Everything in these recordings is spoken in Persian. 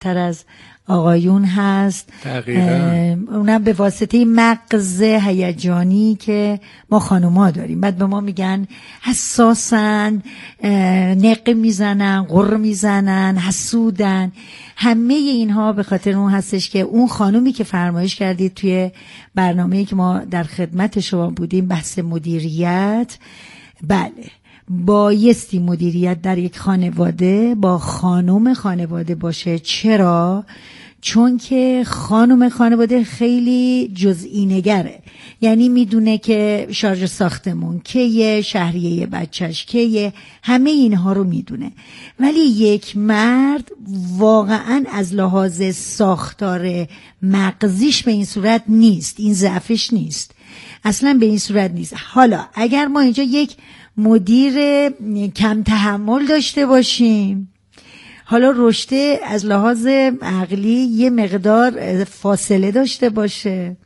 راحت‌تر از آقایون هست. اونم به واسطه مغز هیجانی که ما خانوما داریم. بعد به ما میگن حساسن، نقه میزنن، غر میزنن، حسودن. همه اینها به خاطر اون هستش که اون خانومی که فرمایش کردید توی برنامه‌ای که ما در خدمت شما بودیم، بحث مدیریت، بله بایستی مدیریت در یک خانواده با خانم خانواده باشه. چرا؟ چون که خانم خانواده خیلی جزئی نگره، یعنی میدونه که شارژ ساختمون کیه، شهریه بچهش کیه، همه اینها رو میدونه. ولی یک مرد واقعا از لحاظ ساختار مغزیش به این صورت نیست، این ضعفش نیست، اصلا به این صورت نیست. حالا اگر ما اینجا یک مدیر کم تحمل داشته باشیم، حالا رشته از لحاظ عقلی یه مقدار فاصله داشته باشه،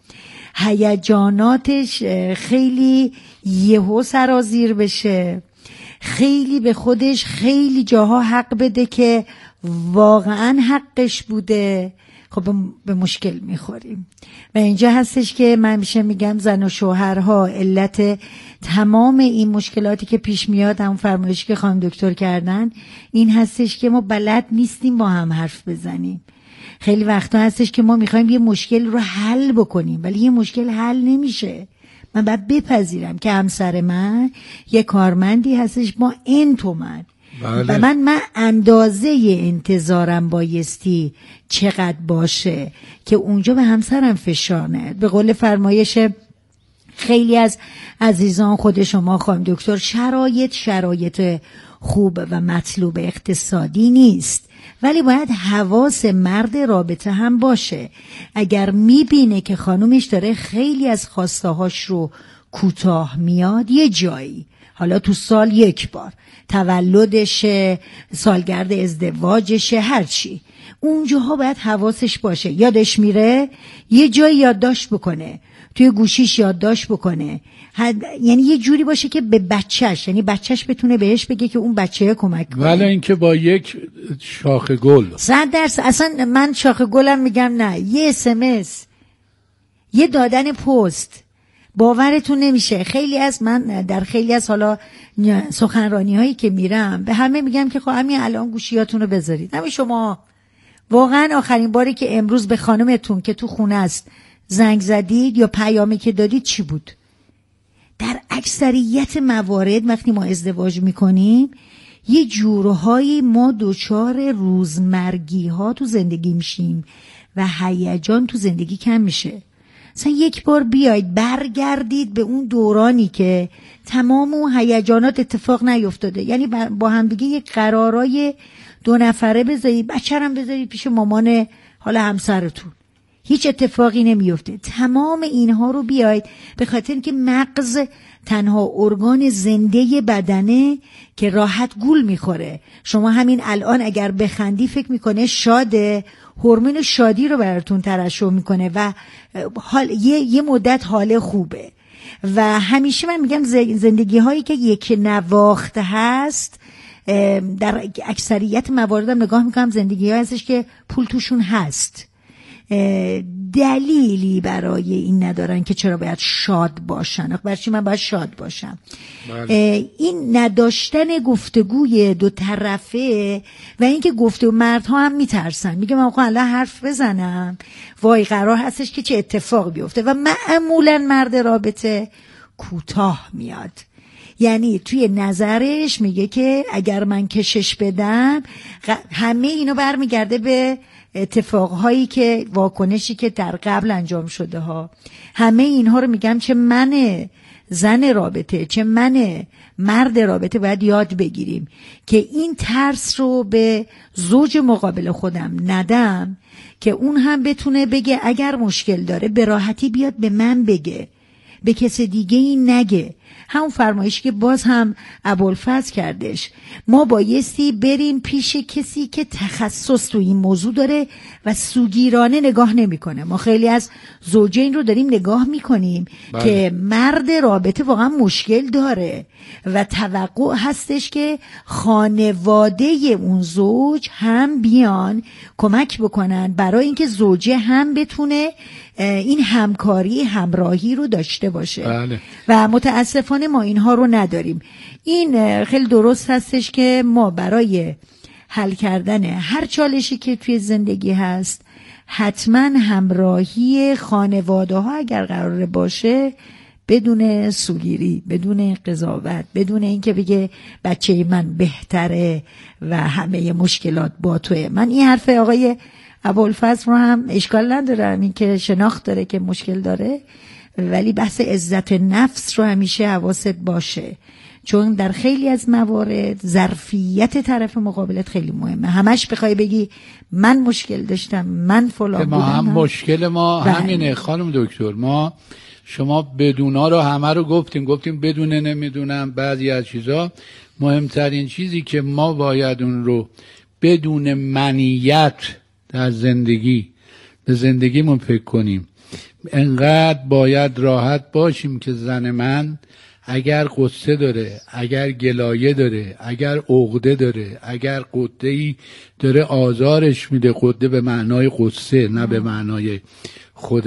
هیجاناتش خیلی یهو سرازیر بشه، خیلی به خودش خیلی جاها حق بده که واقعا حقش بوده، خب به مشکل میخوریم. و اینجا هستش که من میشه میگم زن و شوهرها علت تمام این مشکلاتی که پیش میاد، هم فرمایشی که خانم دکتر کردن، این هستش که ما بلد نیستیم با هم حرف بزنیم. خیلی وقتا هستش که ما میخوایم یه مشکل رو حل بکنیم ولی یه مشکل حل نمیشه. من باید بپذیرم که همسر من یه کارمندی هستش با این تومن و من اندازه انتظارم بایستی چقدر باشه که اونجا به همسرم فشار نیاد. به قول فرمایش خیلی از عزیزان خود شما خانم دکتر، شرایط خوب و مطلوب اقتصادی نیست، ولی باید حواس مرد رابطه هم باشه. اگر میبینه که خانومش داره خیلی از خواسته هاش رو کوتاه میاد یه جایی، حالا تو سال یک بار، تولدشه، سالگرد ازدواجشه، هرچی، اونجاها باید حواسش باشه. یادش میره یه جایی یادداشت بکنه، توی گوشیش یادداشت بکنه، یعنی یه جوری باشه که به بچهش، یعنی بچهش بتونه بهش بگه که اون بچه کمک کنه. ولی اینکه با یک شاخ گل 100%. اصلا من شاخ گلم میگم نه، یه SMS، یه دادن پست، باورتون نمیشه. خیلی از من در خیلی از حالا سخنرانی هایی که میرم به همه میگم که خب همین الان گوشیاتون رو بذارید. همین شما واقعا آخرین باری که امروز به خانمتون که تو خونه است زنگ زدید یا پیامی که دادید چی بود؟ در اکثریت موارد وقتی ما ازدواج میکنیم یه جورهایی ما دوچار روزمرگی ها تو زندگی میشیم و هیجان تو زندگی کم میشه. مثلا یک بار بیاید برگردید به اون دورانی که تمام اون هیجانات اتفاق نیفتاده، یعنی با هم دیگه یک قرارای 2 نفره بذارید، بچه‌رم بذارید پیش مامان حالا همسرتون، هیچ اتفاقی نمیفته. تمام اینها رو بیاید، به خاطر اینکه مغز تنها ارگان زنده بدنه که راحت گول میخوره. شما همین الان اگر بخندی فکر میکنه شاده، هورمون شادی رو براتون ترشح میکنه و یه مدت حال خوبه. و همیشه من میگم زندگی هایی که یک نواخت هست، در اکثریت مواردم نگاه میکنم زندگی ها هستش که پول توشون هست، دلیلی برای این ندارن که چرا باید شاد باشن. برچی من باید شاد باشم؟ این نداشتن گفتگوی 2 طرفه و اینکه گفتگو، مردها هم میترسن، میگه من الان حرف بزنم وای قرار هستش که چه اتفاق بیفته، و معمولا مرد رابطه کوتاه میاد. یعنی توی نظرش میگه که اگر من کشش بدم همه اینو برمیگرده به اتفاقهایی که واکنشی که در قبل انجام شده ها. همه اینها رو میگم چه من زن رابطه چه من مرد رابطه باید یاد بگیریم که این ترس رو به زوج مقابل خودم ندم که اون هم بتونه بگه اگر مشکل داره به راحتی بیاد به من بگه. به کس دیگه این نگه. همون فرمایشی که باز هم ابوالفضل کردش، ما بایستی بریم پیش کسی که تخصص تو این موضوع داره و سوگیرانه نگاه نمیکنه. ما خیلی از زوجین رو داریم نگاه میکنیم که مرد رابطه واقعا مشکل داره و توقع هستش که خانواده اون زوج هم بیان کمک بکنن برای اینکه زوجه هم بتونه این همکاری همراهی رو داشته باشه. بله. و متاسفانه ما اینها رو نداریم. این خیلی درست هستش که ما برای حل کردن هر چالشی که توی زندگی هست حتما همراهی خانواده ها اگر قراره باشه، بدون سوگیری، بدون قضاوت، بدون اینکه بگه بچه من بهتره و همه مشکلات با توه. من این حرف آقای ابوالفضل رو هم اشکال ندارم، این که شناخت داره که مشکل داره، ولی بحث عزت نفس رو همیشه حواست باشه، چون در خیلی از موارد ظرفیت طرف مقابلت خیلی مهمه. همش بخوای بگی من مشکل داشتم، من فلان بودم. ما هم مشکل ما همینه خانم دکتر. ما شما بدونا رو همه رو گفتیم بدون نمیدونم بعضی از چیزا. مهمترین چیزی که ما باید اون رو بدون منیت در زندگی به زندگیمون فکر کنیم. انقدر باید راحت باشیم که زن من اگر قصه داره، اگر گلایه داره، اگر عقده داره، اگر قده‌ای داره آزارش میده، قده به معنای قصه نه به معنای خود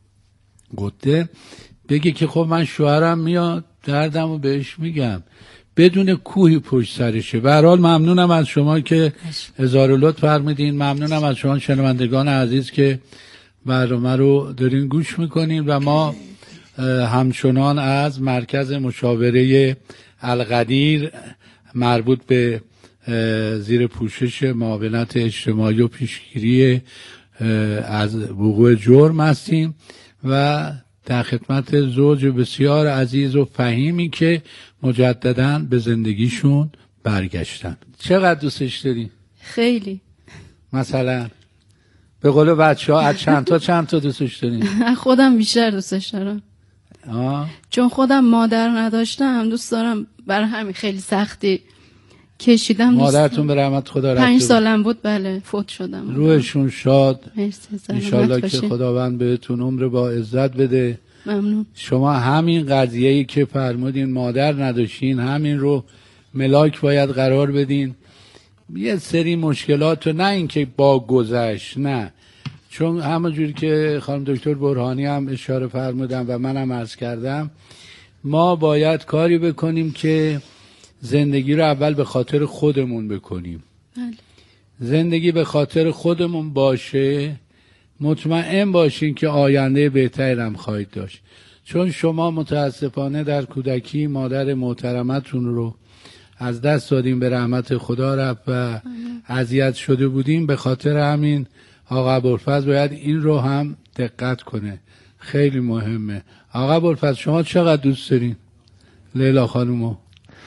قده، بگه که خب من شوهرم میاد دردمو بهش میگم، بدون کوهی پشت سرشه. به هر حال ممنونم از شما که هزار لطف فرمودین. ممنونم از شما شنوندگان عزیز که برنامه رو دارین گوش میکنین و ما همچنان از مرکز مشاوره القدیر مربوط به زیر پوشش معاونت اجتماعی و پیشگیری از وقوع جرم هستیم و در خدمت زوج بسیار عزیز و فهیمی که مجدداً به زندگیشون برگشتن. چقدر دوستش داری؟ خیلی. مثلا به قول بچه‌ها از چند تا دوستش داری؟ خودم بیشتر دوستش دارم. چون خودم مادر نداشتم، دوست دارم، برای همین خیلی سختی کشیدم. مادرتون به رحمت خدا رفت؟ 5 سالم بود، بله، فوت شدم. روحشون شاد. انشالله که باشه. خداوند بهتون عمر با عزت بده. ممنون. شما همین قضیه‌ای که فرمودین مادر نداشتین، همین رو ملاک باید قرار بدین. یه سری مشکلات رو نه اینکه با گذشت، نه، چون همونجوری که خانم دکتر برهانی هم اشاره فرمودن و منم عرض کردم، ما باید کاری بکنیم که زندگی رو اول به خاطر خودمون بکنیم. بله. زندگی به خاطر خودمون باشه، مطمئن باشین که آینده بهتری هم خواهید داشت. چون شما متاسفانه در کودکی مادر محترمتون رو از دست دادیم، به رحمت خدا رفت و اذیت شده بودیم. به خاطر همین آقا ابوالفضل باید این رو هم دقت کنه، خیلی مهمه. آقا ابوالفضل شما چقدر دوست دارین لیلا خانومو؟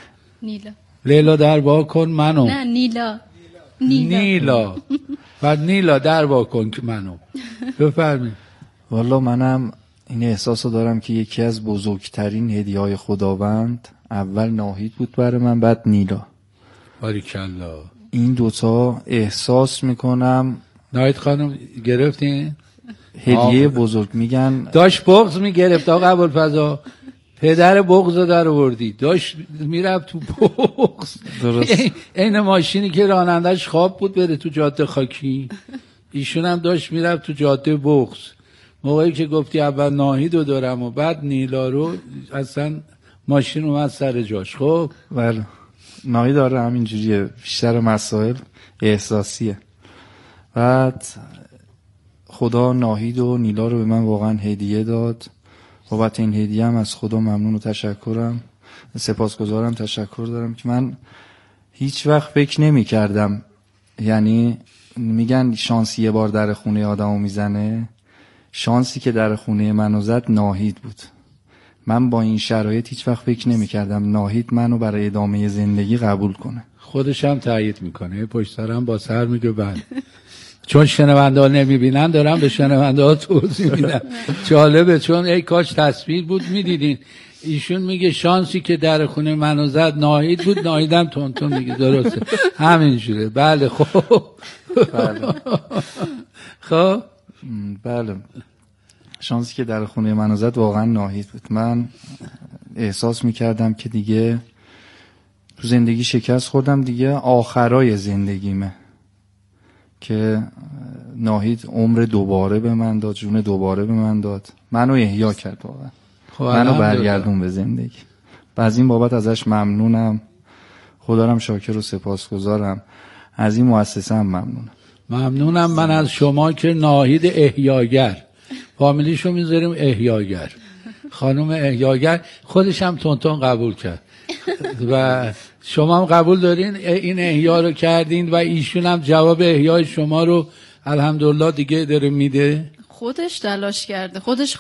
لیلا در وا کن منو. نه نیلا و نیلا در وا کن منو. بفرمایید. والا منم این احساسو دارم که یکی از بزرگترین هدیه‌های خداوند اول ناهید بود برای من، بعد نیلا. باریکالله. این دوتا احساس میکنم. ناهید خانم گرفتین؟ هدیه بزرگ. میگن داشت بغض میگرفت آقا ابوالفضل، پدر بغض رو در آوردی، داشت میرفت تو بغض. درست. این ماشینی که رانندش خواب بود بره تو جاده خاکی، ایشون هم داشت میرفت تو جاده بغض. موقعی که گفتی اول ناهید رو دارم و بعد نیلا رو، اصلا ماشین اومد سر جاش. خب بله، ناهید داره همینجوریه، بیشتر مسائل احساسیه. بعد خدا ناهید و نیلا رو به من واقعا هدیه داد. بابت این هدیه هم از خدا ممنون و تشکرم، سپاسگزارم، تشکر دارم که من هیچ وقت فکر نمی کردم، یعنی میگن شانسی یه بار در خونه آدمو میزنه، شانسی که در خونه منو زد ناهید بود. من با این شرایط هیچ وقت فکر نمی کردم ناهید منو برای ادامه زندگی قبول کنه. خودش هم تایید میکنه، پشت سرم با سر میگه بله. چون شنونده ها نمیبینن دارم به شنونده ها توضیح میدم. جالبه، چون ای کاش تصویر بود میدیدین. ایشون میگه شانسی که در خونه منو زد ناهید بود، ناهیدم تونتون میگه درسته همینجوره. بله خب بله. خب بله، شانسی که در خونه منو زد واقعا ناهید بود. من احساس میکردم که دیگه تو زندگی شکست خوردم، دیگه آخرای زندگیمه که ناهید عمر دوباره به من داد، جون دوباره به من داد، منو احیا کرد واقعا، منو برگردون به زندگی. و از این بابت ازش ممنونم، خدا رم شاکر و سپاسگزارم، از این مؤسسه هم ممنونم من از شما که ناهید احیاگر، فامیلیشو میذاریم احیاگر، خانم احیاگر. خودش هم تونتون قبول کرد و شما هم قبول دارین این احیا رو کردین و ایشون هم جواب احیای شما رو الحمدلله دیگه داره میده. خودش تلاش کرده، خودش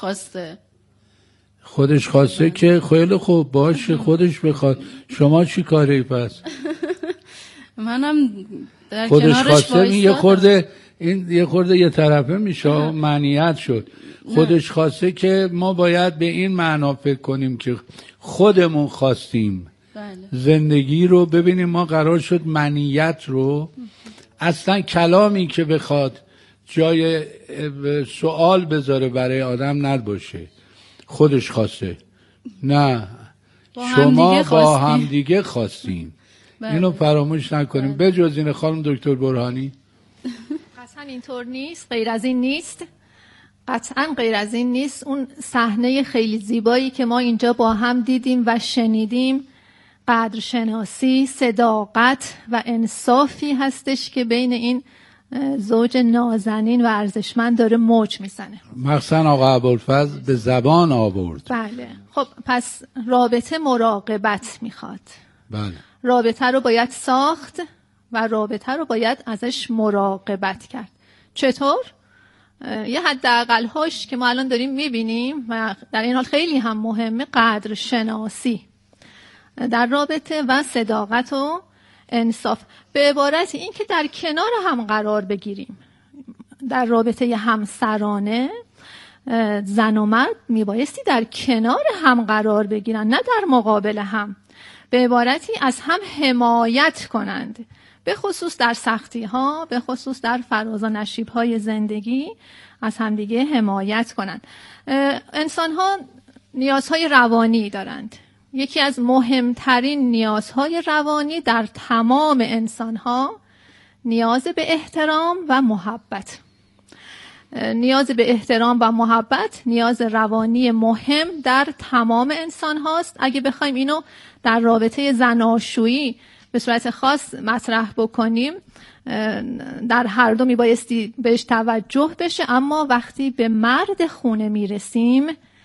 خواسته که خیلی خوب باشه، خودش بخواد. شما چی کاری پس؟ منم در خودش کنارش خواسته. این یه خورده یه طرفه میشه، معنیت شد. خودش خواسته که ما باید به این معنا فکر کنیم که خودمون خواستیم. بله. زندگی رو ببینیم، ما قرار شد منیت رو اصلا کلامی که بخواد جای سوال بذاره برای آدم نباشه. خودش خواسته، نه شما با هم دیگه خواستیم. اینو فراموش نکنیم. بجز این خانم دکتر برهانی قطعا اینطور نیست، غیر از این نیست، قطعا غیر از این نیست. اون صحنه خیلی زیبایی که ما اینجا با هم دیدیم و شنیدیم، قدرشناسی، صداقت و انصافی هستش که بین این زوج نازنین و ارزشمند داره موج میزنه. مخصوصا آقا ابوالفضل به زبان آورد. بله. خب پس رابطه مراقبت میخواد. بله. رابطه رو باید ساخت و رابطه رو باید ازش مراقبت کرد. چطور؟ یه حداقل هاش که ما الان داریم میبینیم و در این حال خیلی هم مهمه، قدر شناسی در رابطه و صداقت و انصاف. به عبارت این که در کنار هم قرار بگیریم. در رابطه همسرانه زن و مرد میبایستی در کنار هم قرار بگیرن، نه در مقابل هم. به عبارتی از هم حمایت کنند، به خصوص در سختی ها، به خصوص در فراز و نشیب های زندگی از همدیگه حمایت کنند. انسان ها نیازهای روانی دارند. یکی از مهمترین نیازهای روانی در تمام انسان ها نیاز به احترام و محبت. نیاز به احترام و محبت نیاز روانی مهم در تمام انسان هاست. اگه بخوایم اینو در رابطه زناشویی به صورت خاص مطرح بکنیم، در هر دو میبایستی بهش توجه بشه، اما وقتی به مرد خونه میرسیم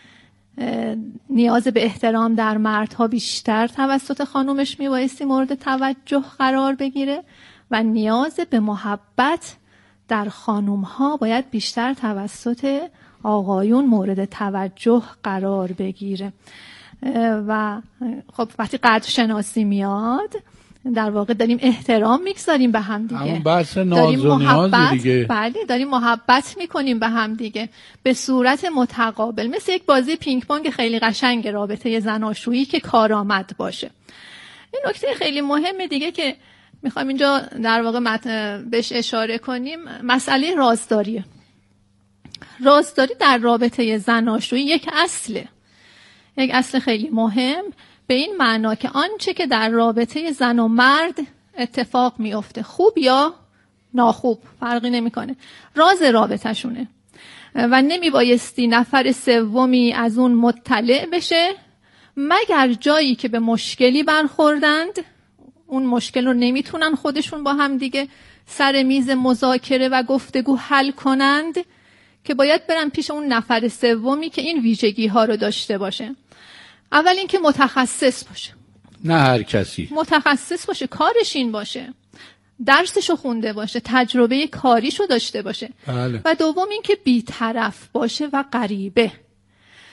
نیاز به احترام در مردها بیشتر توسط خانومش میبایستی مورد توجه قرار بگیره و نیاز به محبت در خانومها باید بیشتر توسط آقایون مورد توجه قرار بگیره. و خب وقتی قدر شناسی میاد، در واقع داریم احترام میگذاریم به هم دیگه، همون بحث ناز و نیاز دیگه. بله، داریم محبت میکنیم به هم دیگه به صورت متقابل، مثل یک بازی پینگ پونگ خیلی قشنگ رابطه زناشویی که کارآمد باشه. این نکته خیلی مهمه دیگه که میخوایم اینجا در واقع بهش اشاره کنیم، مسئله رازداریه. رازداری در رابطه زناشویی یک اصل خیلی مهم، به این معنا که آنچه که در رابطه زن و مرد اتفاق میفته، خوب یا ناخوب فرقی نمیکنه، راز رابطه شونه و نمیبایستی نفر سومی از اون مطلع بشه مگر جایی که به مشکلی برخوردند، اون مشکل رو نمیتونن خودشون با هم دیگه سر میز مذاکره و گفتگو حل کنند، که باید برن پیش اون نفر سومی که این ویژگی ها رو داشته باشه. اول اینکه متخصص باشه، نه هر کسی متخصص باشه، کارش این باشه، درسشو خونده باشه، تجربه کاریشو داشته باشه. بله. و دوم اینکه بی‌طرف باشه و غریبه.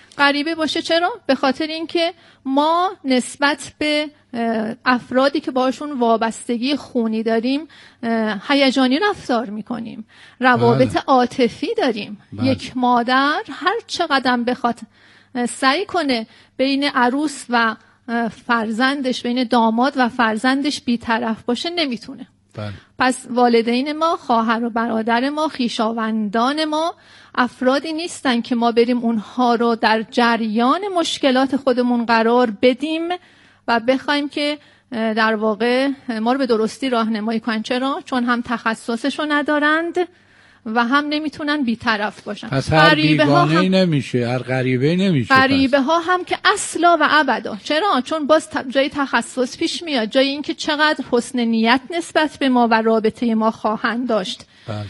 غریبه باشه. چرا؟ به خاطر اینکه ما نسبت به افرادی که باشون وابستگی خونی داریم هیجانی رفتار میکنیم، روابط عاطفی داریم. یک مادر هر چقدر بخواد سعی کنه بین عروس و فرزندش، بین داماد و فرزندش بی‌طرف باشه نمیتونه. پس والدین ما، خواهر و برادر ما، خویشاوندان ما افرادی نیستن که ما بریم اونها رو در جریان مشکلات خودمون قرار بدیم و بخوایم که در واقع ما رو به درستی راهنمایی کنن. چرا؟ چون هم تخصصشو ندارند و هم نمیتونن بی‌طرف باشن. پس هر بیگانه‌ای نمیشه، هر غریبه‌ای نمیشه. غریبه ها هم که اصلا و ابدا. چرا؟ چون باز جای تخصص پیش میاد، جای اینکه چقدر حسن نیت نسبت به ما و رابطه ما خواهند داشت.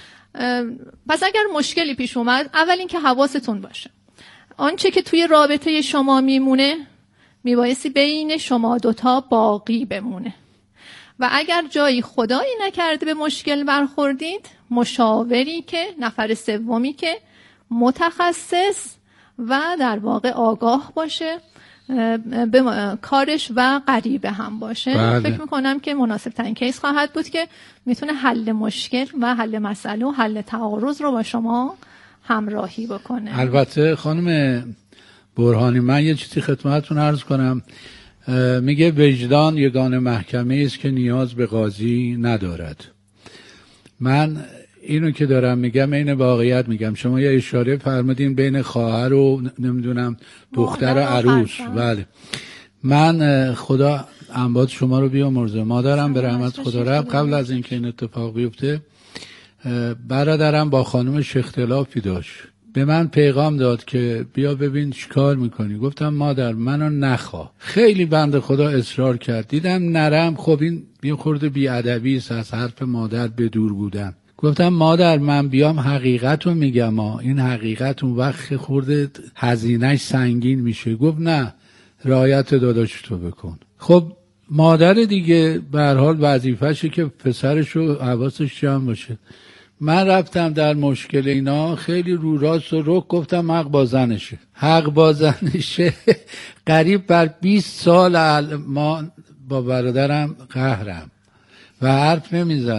پس اگر مشکلی پیش اومد، اول اینکه حواستون باشه آنچه که توی رابطه شما میمونه میبایستی بین شما دوتا باقی بمونه و اگر جایی خدایی نکرده به مشکل برخوردید، مشاوری که نفر سومی که متخصص و در واقع آگاه باشه به کارش و غریبه هم باشه، فکر میکنم که مناسب ترین کیس خواهد بود که میتونه حل مشکل و حل مسئله و حل تعارض رو با شما همراهی بکنه. البته خانم برهانی، من یه چیزی خدمتتون عرض کنم. میگه وجدان یگانه محکمه است که نیاز به قاضی ندارد. من اینو که دارم میگم این واقعیت میگم. شما یه اشاره فرمودین بین خواهر و نمیدونم دختر و عروس. بله، من خدا انباد شما رو بیامرزه، مادرم به رحمت خدا رفت قبل از اینکه این اتفاق بیفته برادرم با خانومش اختلافی داشت، به من پیغام داد که بیا ببین چیکار میکنی. گفتم مادر منو نخوا. خیلی بنده خدا اصرار کرد، دیدم نرم، خب این یه خورده بی‌ادبی است از حرف مادر به دور بودن. گفتم مادر من بیام حقیقتو میگم این حقیقت اون وقت خورده هزینه‌اش سنگین میشه. گفت نه، رعایت داداش تو بکن. خب مادر دیگه به هر حال وظیفه‌شه که پسرشو حواسش جمع باشه. من رفتم در مشکل اینا خیلی رو راست و رک گفتم حق با زنشه، حق با زنشه. قریب بر 20 سال ما با برادرم قهرم و حرف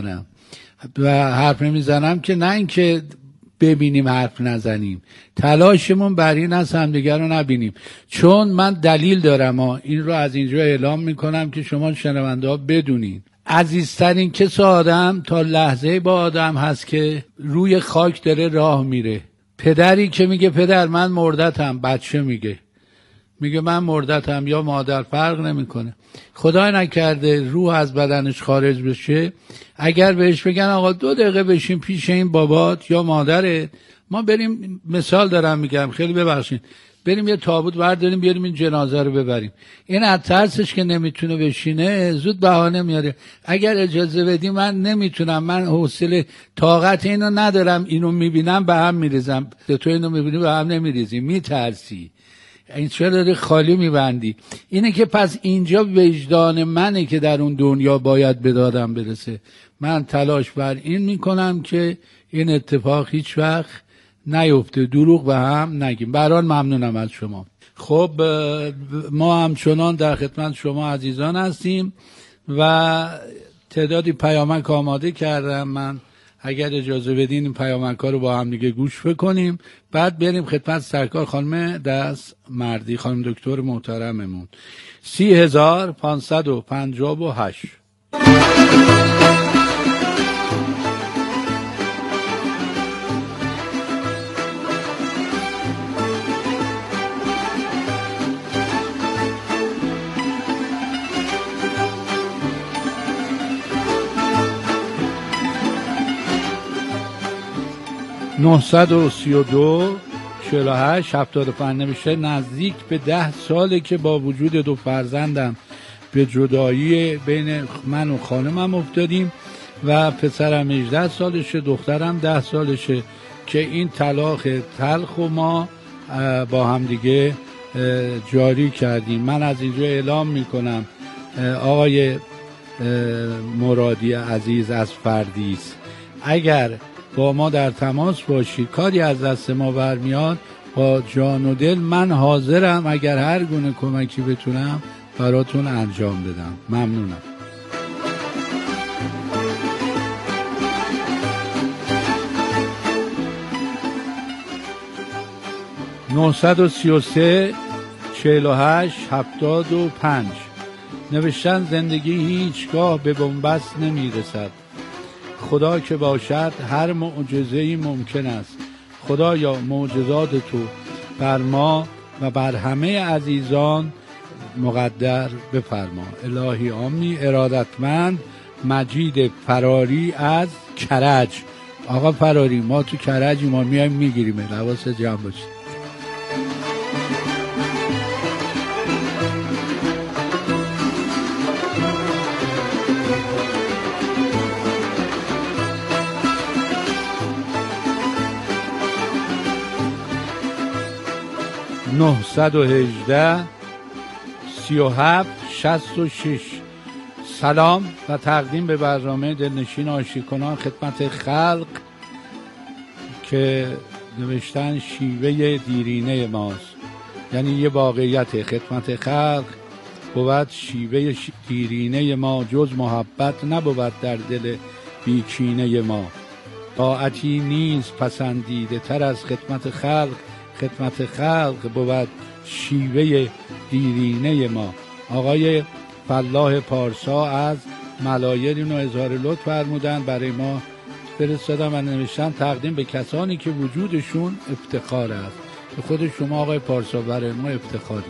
نمیزنم که نه اینکه ببینیم حرف نزنیم، تلاشمون بر این است همدیگر رو نبینیم. چون من دلیل دارم این رو از اینجا اعلام میکنم که شما شنونده ها بدونین. عزیزترین کس آدم تا لحظه با آدم هست که روی خاک داره راه میره. پدری که میگه پدر من مردتم، بچه میگه من مردتم، یا مادر، فرق نمیکنه. خدای نکرده روح از بدنش خارج بشه، اگر بهش بگن آقا 2 دقیقه بشین پیش این بابات یا مادرت، ما بریم، مثال دارم میگم خیلی ببخشین، بریم یه تابوت برداریم بیاریم این جنازه رو ببریم، این از ترسش که نمیتونه بشینه زود بهانه میاره اگر اجازه بدی من نمیتونم، من حوصله طاقت اینو ندارم، اینو میبینم به هم میریزم، تو اینو میبینی به هم نمیریزی، میترسی، این چرا داری خالی میبندی. اینه که پس اینجا وجدان منه که در اون دنیا باید به دادم برسه. من تلاش بر این میکنم که این اتفاق هیچ وقت نیفته، دروغ به هم نگیم. برحال ممنونم از شما. خب ما همچنان در خدمت شما عزیزان هستیم و تعدادی پیامک آماده کردم. من اگر اجازه بدین این پیامک ها رو با هم دیگه گوش بکنیم، بعد بریم خدمت سرکار خانم دست مردی، خانم دکتر محترممون. 30558 932 48 75 نمیشه. نزدیک به 10 ساله که با وجود 2 فرزندم به جدایی بین من و خانمم افتادیم و پسرم 18 سالشه، دخترم 10 سالشه که این طلاق تلخ و ما با هم دیگه جاری کردیم. من از اینجا اعلام میکنم آقای مرادی عزیز از فردیس، اگر با ما در تماس باشید، کاری از دست ما برمیاد، با جان و دل من حاضرم اگر هر گونه کمکی بتونم براتون انجام بدم. ممنونم. (933 48 75) نوشتن زندگی هیچگاه به بنبست نمیرسد. خدا که باشد هر معجزه‌ای ممکن است. خدایا معجزات تو بر ما و بر همه عزیزان مقدر بفرما. الهی آمین. ارادتمند مجید فراری از کرج. آقا فراری ما تو کرج ما میایم میگیریم، حواست جمع باشه. (918 37 66) سلام و تقدیم به برنامه دلنشین آشتیکنان خدمت خلق که نوشتن شیوه دیرینه ماست. یعنی یه واقعیت خدمت خلق بود شیوه دیرینه ما، جز محبت نبود در دل بیکینه ما. طاعتی نیست پسندیده تر از خدمت خلق. خدمت خلق بود شیوه دیرینه ما. آقای فلاح پارسا از ملایر اینو اظهار لطف فرمودن، برای ما فرستادن و نوشتن تقدیم به کسانی که وجودشون افتخار است. به خود شما آقای پارسا برای ما افتخاری.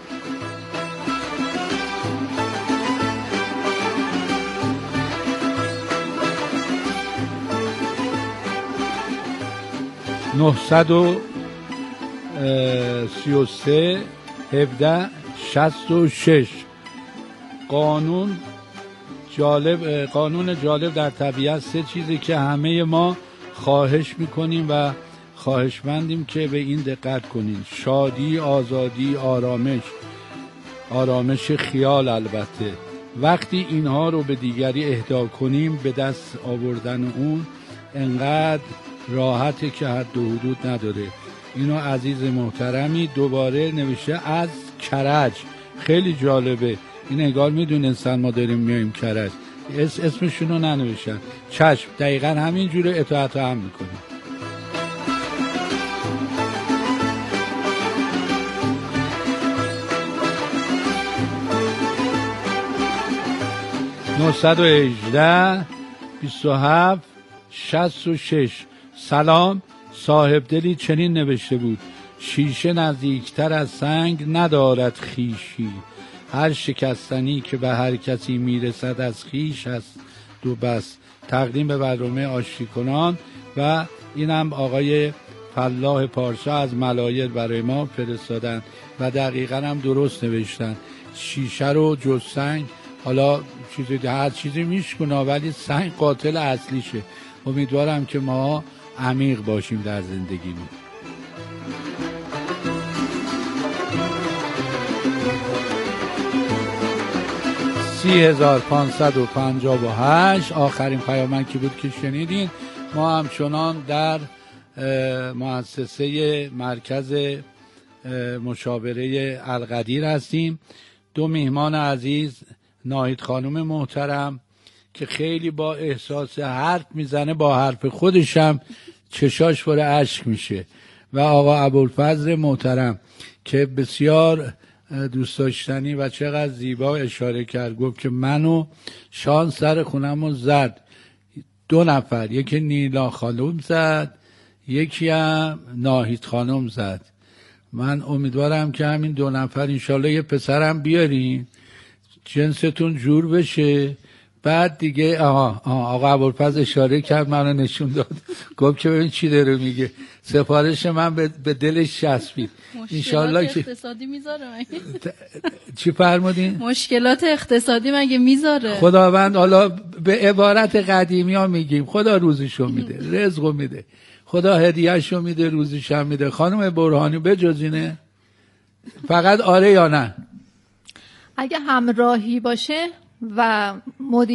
(933 17 66) قانون جالب در طبیعت سه چیزی که همه ما خواهش میکنیم و خواهشمندیم که به این دقت کنین: شادی، آزادی، آرامش خیال. البته وقتی اینها رو به دیگری اهدا کنیم به دست آوردن اون انقدر راحته که حد و حدود نداره. اینو عزیز محترمی دوباره نوشته از کرج. خیلی جالبه این، انگار میدونستن ما داریم میایم کرج. اسمشونو ننوشتن. چشم، دقیقا همین جوره اطاعت هم میکنیم. (918 27 66) سلام. صاحب دلی چنین نوشته بود: شیشه نزدیکتر از سنگ ندارد خیشی. هر شکستنی که به هر کسی میرسد از خیش است دو بس. تقدیم به برنامه آشتیکنان. و اینم آقای فلاح پارسا از ملایر برای ما فرستادن و دقیقا هم درست نوشتن. شیشه رو جز سنگ، حالا هر چیزی میشکنه ولی سنگ قاتل اصلیشه. امیدوارم که ما عمیق باشیم در زندگیمون. (30,558) آخرین پیامک کی بود که شنیدین. ما همچنان در مؤسسه مرکز مشاوره القدیر هستیم. دو میهمان عزیز، ناهید خانم محترم که خیلی با احساس حرف میزنه، با حرف خودشم چشاش پر اشک میشه، و آقا ابوالفضل محترم که بسیار دوست داشتنی و چقدر زیبا اشاره کرد. گفت که منو شان سر خونمو زد 2 نفر، یکی نیلا خانم زد، یکی هم ناهید خانم زد. من امیدوارم که همین 2 نفر انشالله یه پسرم بیارین جنستون جور بشه. بعد دیگه آقا ابوالفضل اشاره کرد، منو نشون داد، گفت که ببین چی داره میگه. سفارش من به دلش چسبید. انشالله که اقتصادی میذاره. چی فرمودین؟ مشکلات اقتصادی مگه میذاره؟ خداوند، حالا به عبارت قدیمی ها میگیم خدا روزشو میده، رزقو میده، خدا هدیهشو میده، روزشو میده. خانم برهانی بجز اینه فقط آره یا نه؟ اگه همراهی باشه و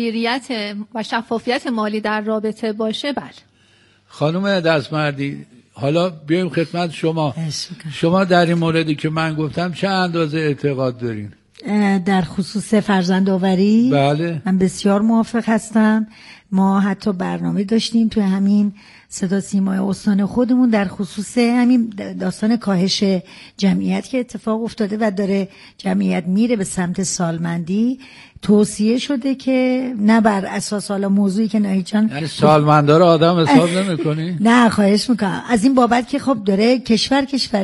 مدیریت و شفافیت مالی در رابطه باشه، بله. خانم دستمردی، حالا بیایم خدمت شما در این موردی که من گفتم چه اندازه اعتقاد دارین؟ در خصوص فرزندآوری بله من بسیار موافق هستم. ما حتی برنامه داشتیم توی همین صدا سیمای استان خودمون در خصوص همین داستان کاهش جمعیت که اتفاق افتاده و داره جمعیت میره به سمت سالمندی. توصیه شده که نه بر اساس حالا موضوعی که ناهید جان یعنی سالمندا رو آدم حساب نمی‌کنی؟ نه خواهش میکنم از این بابت که خب داره کشور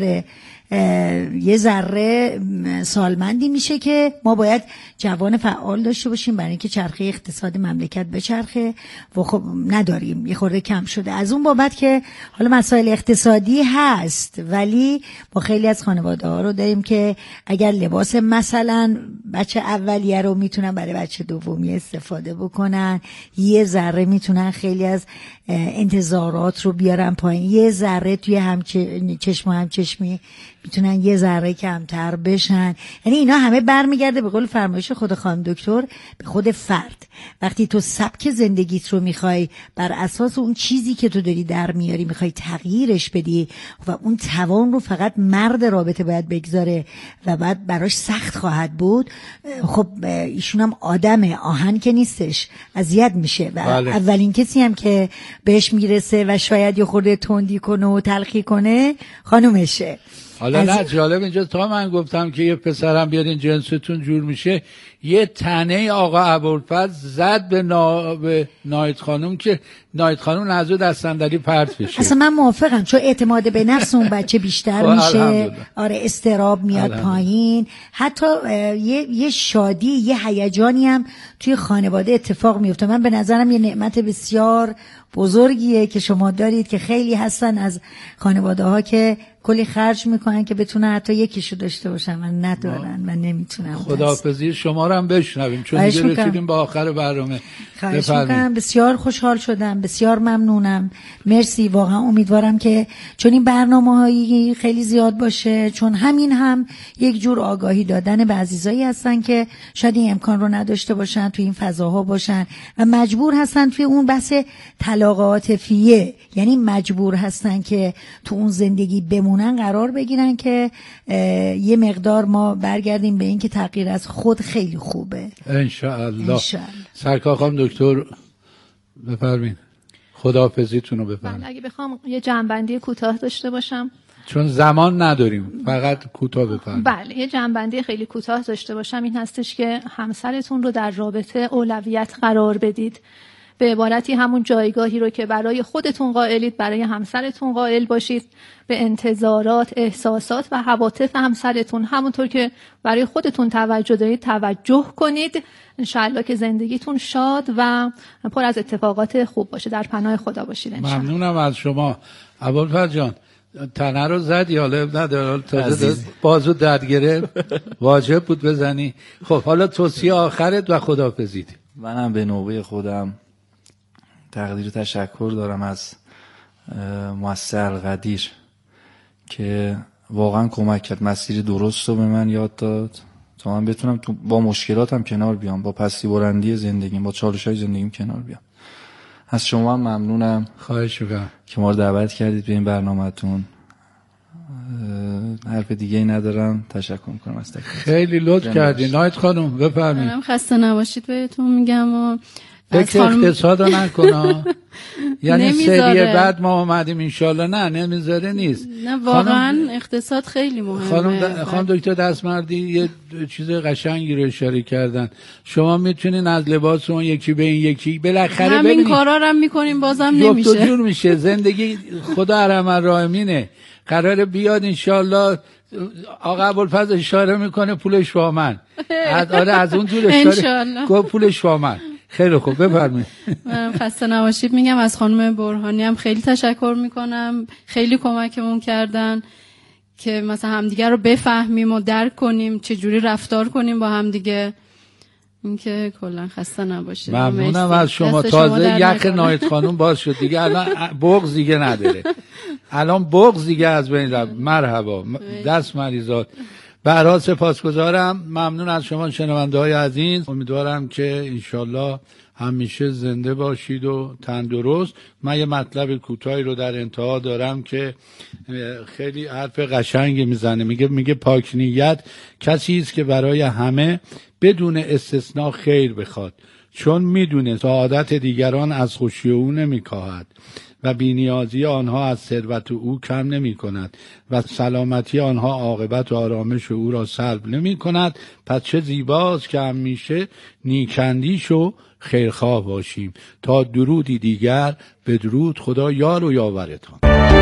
یه ذره سالمندی میشه که ما باید جوان فعال داشته باشیم برای اینکه چرخه اقتصاد مملکت بچرخه و خب نداریم، یه خورده کم شده. از اون بابت که حالا مسائل اقتصادی هست ولی ما خیلی از خانواده ها رو داریم که اگر لباس مثلا بچه اولیه رو میتونن برای بچه دومی استفاده بکنن، یه ذره میتونن خیلی از انتظارات رو بیارن پایین، یه ذره توی چشم و همچشمی میتونن یه ذره کمتر بشن. یعنی اینا همه برمیگرده به قول فرمایش خود خانم دکتر به خود فرد. وقتی تو سبک زندگیت رو میخوای بر اساس اون چیزی که تو داری در میاری میخوای تغییرش بدی و اون توان رو فقط مرد رابطه باید بگذاره و بعد براش سخت خواهد بود، خب ایشون هم آدم آهن که نیستش، اذیت میشه و بله. اولین کسی هم که بهش میرسه و شاید یه خورده تندی کنه و تلخی کنه خانومشه. حالا نه جالب اینجا تا من گفتم که یه پسرم بیارین جنستون جور میشه، یه تنه آقا ابوالفضل زد به نایت خانوم که نایت خانوم نزد از صندلی پرت بشه. اصلا من موافقم چون اعتماد به نفس اون بچه بیشتر میشه. آره استراب میاد پایین، حتی یه شادی یه هیجانی هم توی خانواده اتفاق میفته. من به نظرم یه نعمت بسیار بزرگیه که شما دارید که خیلی هستن از خانواده ها که کلی خرج میکنن که بتونن حتی یکیشو داشته باشن و ندارن و نمیتونن. خداحافظی شما رو هم بشنویم چون دیگه رسیدیم به آخر برنامه. خواهش میکنم. بسیار خوشحال شدم، بسیار ممنونم، مرسی. واقعا امیدوارم که چون این برنامه‌هایی خیلی زیاد باشه، چون همین هم یک جور آگاهی دادن به عزیزایی هستن که شاید این امکان رو نداشته باشن توی این فضاها باشن و مجبور هستن توی اون بحث طلاق عاطفیه، یعنی مجبور هستن که تو اون زندگی بمونن قرار بگیرن که یه مقدار ما برگردیم به این که تغییر از خود خیلی خوبه انشاءالله. سرکار خانم دکتر بفرمین خداحافظیتون رو بفرمین. اگه بخوام یه جنبندی کوتاه داشته باشم چون زمان نداریم فقط کوتاه بفرمین. بله یه جنبندی خیلی کوتاه داشته باشم این هستش که همسرتون رو در رابطه اولویت قرار بدید. به عبارتی همون جایگاهی رو که برای خودتون قائلید برای همسرتون قائل باشید. به انتظارات، احساسات و عواطف همسرتون همونطور که برای خودتون توجه دارید توجه کنید. انشالله که زندگیتون شاد و پر از اتفاقات خوب باشه. در پناه خدا باشید انشالله. ممنونم از شما. ابوالفضل جان تنه رو زدی، حالا نداره تازه بازو درد گرفت واجب بود بزنی. خب حالا توصیه آخرت و خداحافظیت. منم به نوبه خودم تقدیر تشکر دارم از مؤسسه القدیر که واقعا کمک کرد، مسیر درست رو به من یاد داد تا من بتونم با مشکلاتم کنار بیام، با پستی بلندی زندگیم، با چالش‌های زندگیم کنار بیام. از شما هم ممنونم. خواهش می‌کنم که ما رو دعوت کردید به این برنامه‌تون. حرف دیگه ای ندارم، تشکر می‌کنم از تک. خیلی لطف کردین. نایت خانم بفرمایید. منم خسته نباشید بهتون میگم و فکر اقتصاد رو نکنه یعنی سری بعد ما اومدیم انشالله نه نمیذاره نیست. نه واقعا اقتصاد خیلی مهمه. خانم دکتر دستمردی یه چیز قشنگی رو اشاره کردن. شما میتونین از لباس اون یکی به این یکی بالاخره ببینید همین کارا رو هم میکنیم بازم نمیشه. جفت و جور میشه زندگی. خدا ارحم الراحمینه. قراره بیاد انشالله. آقا ابوالفضل اشاره میکنه پولش با من. از اون جور اشاره گفت پولش با من. خیلی خوب بفرمایید. من خسته نباشید میگم. از خانم برهانی هم خیلی تشکر میکنم، خیلی کمکمون کردن که مثلا همدیگه رو بفهمیم و درک کنیم، چجوری رفتار کنیم با همدیگه. اینکه کلا خسته نباشید. ممنونم از شما. تازه یک نایت خانم باز شد دیگه، الان بغض دیگه نداره. الان بغض دیگه از بین رفت. مرحبا دست مریضات. برای سپاسگزارم. ممنون از شما شنونده های عزیز. امیدوارم که انشالله همیشه زنده باشید و تندرست. من یه مطلب کوتاهی رو در انتها دارم که خیلی حرف قشنگی میزنه. میگه پاک نیت کسی است که برای همه بدون استثناء خیر بخواد، چون میدونه سعادت دیگران از خوشی او نمیکاهد و بی‌نیازی آنها از ثروت او کم نمی کند و سلامتی آنها عاقبت و آرامش او را سلب نمی کند. پس چه زیباست که همیشه نیکندیش و خیرخواه باشیم. تا درودی دیگر، بدرود. خدا یار و یاورتان.